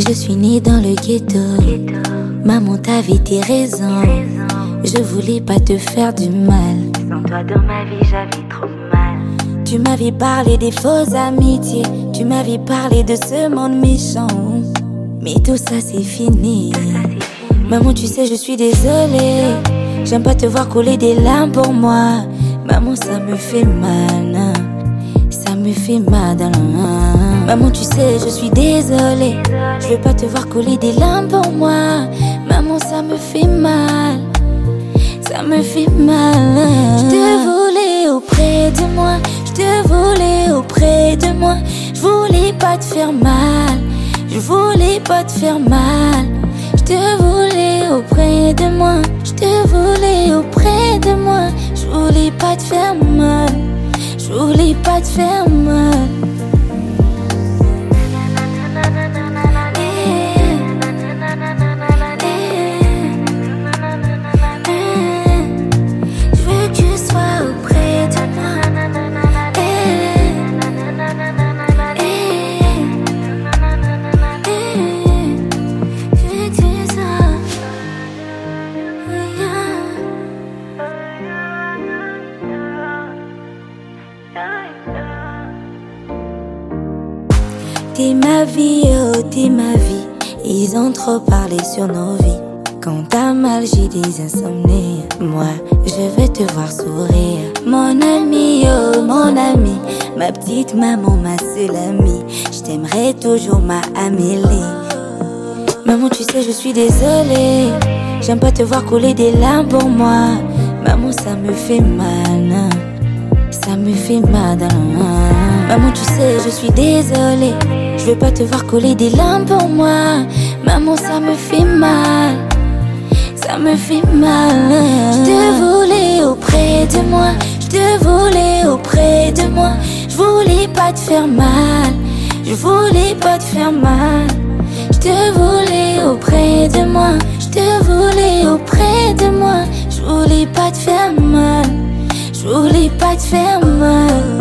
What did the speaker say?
Je suis née dans le ghetto. Maman, t'avais tes raisons. Je voulais pas te faire du mal. Sans toi dans ma vie, j'avais trop mal. Tu m'avais parlé des fausses amitiés. Tu m'avais parlé de ce monde méchant. Mais tout ça c'est fini. Maman, tu sais, je suis désolée. J'aime pas te voir couler des larmes pour moi. Maman, ça me fait mal. Ça me fait mal. Maman, tu sais, je suis désolée. Je veux pas te voir couler des larmes pour moi. Maman, ça me fait mal. Ça me fait mal. Je te voulais auprès de moi. Je te voulais auprès de moi. Je voulais pas te faire mal. Je voulais pas te faire mal. Je te voulais auprès de moi. Je te voulais auprès de moi. Je voulais pas te faire mal. Je voulais pas te faire mal. Je veux que tu sois auprès de moi. T'es ma vie, oh t'es ma vie. Ils ont trop parlé sur nos vies. Quand t'as mal j'ai des insomnies. Moi je veux te voir sourire. Mon ami, oh mon ami. Ma petite maman, ma seule amie. Je t'aimerai toujours, ma Amélie. Maman, tu sais, je suis désolée. J'aime pas te voir couler des larmes pour moi. Maman, ça me fait mal. Ça me fait mal. Maman, tu sais, je suis désolée. Je veux pas te voir couler des larmes pour moi. Maman, ça me fait mal. Ça me fait mal. Je te voulais auprès de moi. Je te voulais auprès de moi. Je voulais pas te faire mal. Je voulais pas te faire mal. Je te voulais auprès de moi. Je te voulais auprès de moi. Je voulais pas te faire mal. Je voulais pas te faire mal.